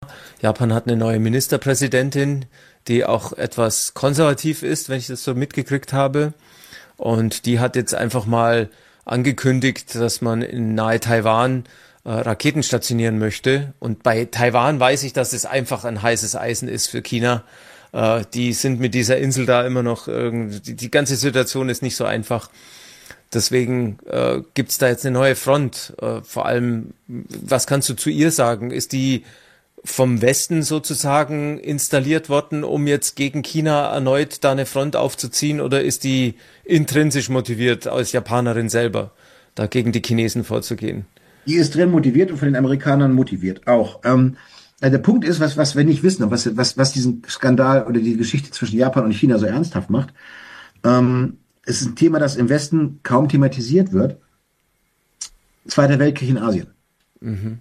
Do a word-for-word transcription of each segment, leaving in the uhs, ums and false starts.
Japan hat eine neue Ministerpräsidentin, die auch etwas konservativ ist, wenn ich das so mitgekriegt habe. Und die hat jetzt einfach mal angekündigt, dass man in nahe Taiwan äh, Raketen stationieren möchte. Und bei Taiwan weiß ich, dass es einfach ein heißes Eisen ist für China. Äh, die sind mit dieser Insel da immer noch, irgendwie, die, die ganze Situation ist nicht so einfach. Deswegen äh, gibt's da jetzt eine neue Front. Äh, vor allem, was kannst du zu ihr sagen? Ist die vom Westen sozusagen installiert worden, um jetzt gegen China erneut da eine Front aufzuziehen, oder ist die intrinsisch motiviert als Japanerin selber, da gegen die Chinesen vorzugehen? Die ist drin motiviert und von den Amerikanern motiviert auch. Ähm, äh, der Punkt ist, was, was wir nicht wissen, was, was, was diesen Skandal oder die Geschichte zwischen Japan und China so ernsthaft macht. Ähm, es ist ein Thema, das im Westen kaum thematisiert wird. Zweiter Weltkrieg in Asien. Mhm.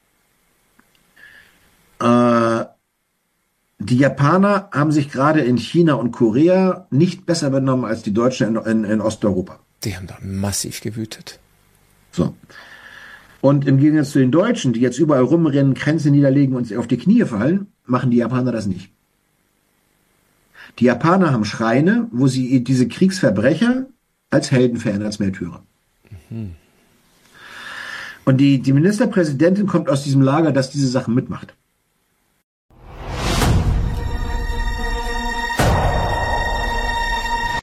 Äh, die Japaner haben sich gerade in China und Korea nicht besser benommen als die Deutschen in, in, in Osteuropa. Die haben da massiv gewütet. So. Und im Gegensatz zu den Deutschen, die jetzt überall rumrennen, Grenzen niederlegen und auf die Knie fallen, machen die Japaner das nicht. Die Japaner haben Schreine, wo sie diese Kriegsverbrecher als Helden verehren, als Märtyrer. Mhm. Und die, die Ministerpräsidentin kommt aus diesem Lager, das diese Sachen mitmacht.